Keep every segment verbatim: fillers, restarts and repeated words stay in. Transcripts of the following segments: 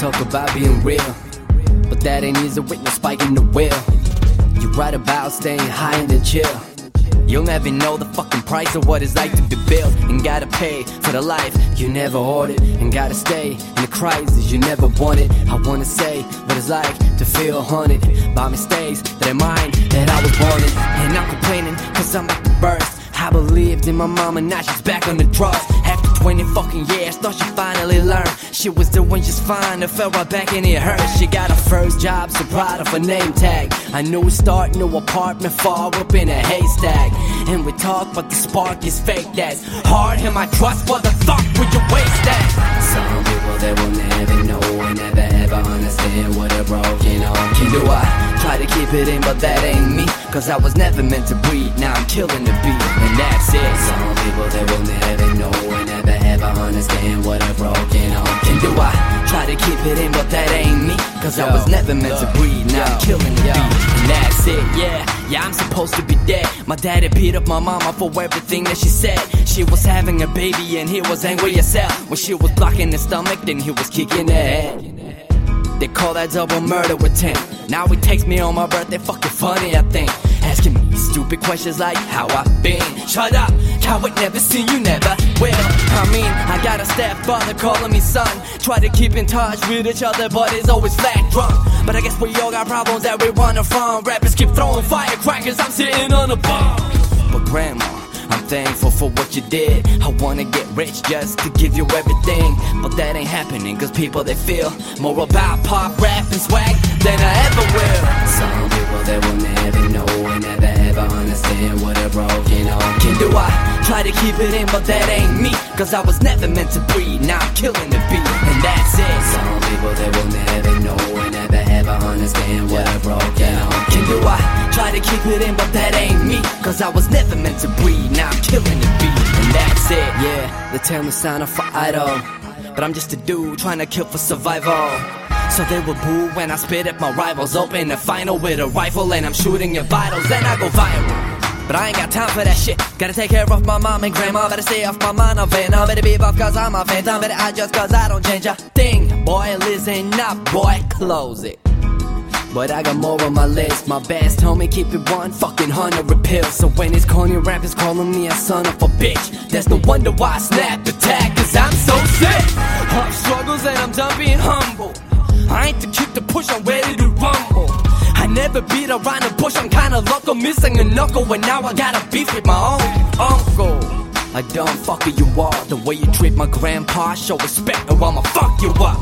talk about being real, but that ain't easy with no spike in the wheel. You write about staying high and then chill. You'll never know the fucking price of what it's like to be built, and gotta pay for the life you never ordered, and gotta stay in the crisis you never wanted. I wanna say what it's like to feel haunted by mistakes that are mine, that I was born in. And I'm complaining cause I'm at the burst. I believed in my mama, now she's back on the drugs. After twenty fucking years, thought she finally learned she was doing just fine. I fell right back and it hurt. She got her first job, so proud of her name tag. A new start, new apartment, far up in a haystack. And we talk, but the spark is fake. That's hard, and my trust, what the fuck would you waste that? Some people they will never know and never ever understand what a broken heart can do. I try to keep it in, but that ain't me, cause I was never meant to breathe. Now I'm killing the beat, and that's it. Some people they will never know and never ever understand what a broken heart can do. I try to keep it in, but that ain't me, cause yo, I was never meant look, to breathe. Now yo, I'm killing the yo. beat, and that's it. Yeah, yeah, I'm supposed to be dead. My daddy beat up my mama for everything that she said. She was having a baby and he was angry as hell. When she was blocking his stomach, then he was kicking her head. They call that double murder with ten. Now he takes me on my birthday, fucking funny I think. Asking me stupid questions like how I been. Shut up, coward, never seen you, never will. I mean, I got a stepfather calling me son. Try to keep in touch with each other, but it's always flat drunk. But I guess we all got problems that we running from. Rappers keep throwing firecrackers, I'm sitting on a bomb. But grandma, I'm thankful for what you did. I wanna get rich just to give you everything, but that ain't happening, cause people they feel more about pop, rap, and swag than I ever will. Some people they will never know and never ever understand what a broken heart can do. I try to keep it in, but that ain't me, cause I was never meant to breathe. Now I'm killing the beat, and that's it. Some people they will never know and never ever understand what a broken heart can do. I try to keep it in, but that ain't me, cause I was never meant to breathe. Now I'm killing the beat, and that's it. Yeah, they tell me sign up for idol, but I'm just a dude trying to kill for survival. So they will boo when I spit at my rivals. Open the final with a rifle and I'm shooting your vitals, then I go viral. But I ain't got time for that shit. Gotta take care of my mom and grandma. Better stay off my mind, I'm venom. Better be buff cause I'm a phantom. Better adjust cause I don't change a thing. Boy, listen up, boy, close it. But I got more on my list. My best homie, keep it one fucking hundred pills. So when his corny rappers calling me a son of a bitch, there's no wonder why I snap the tag, cause I'm so sick of struggles and I'm done being humble. I ain't the kid to push, I'm ready to rumble. I never beat around the bush, I'm kinda local, missing a knuckle, and now I got a beef with my own uncle. I don't fuck who you are, the way you treat my grandpa, show respect or I'ma fuck you up.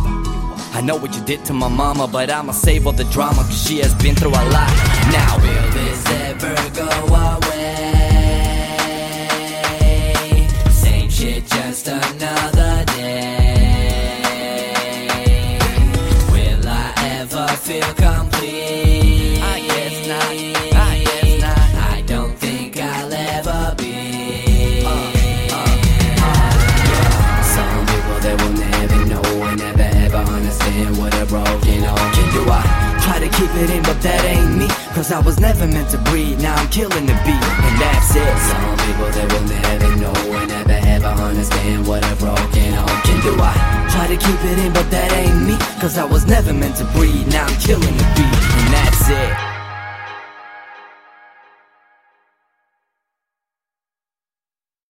I know what you did to my mama, but I'ma save all the drama, cause she has been through a lot. Now will this ever go away? Same shit, just another day. Will I ever feel complete? I guess not, I guess not. I don't think I'll ever be. uh, uh, uh, yeah. Some people they will never know and never ever understand what a broken heart can do. I try to keep it in, but that ain't me, cause I was never meant to breathe. Now I'm killing the beat, and that's it. Some people they will never know and never ever understand what a broken heart can do. I try to keep it in, but that ain't me, cause I was never meant to breathe. Now I'm killing the beat, and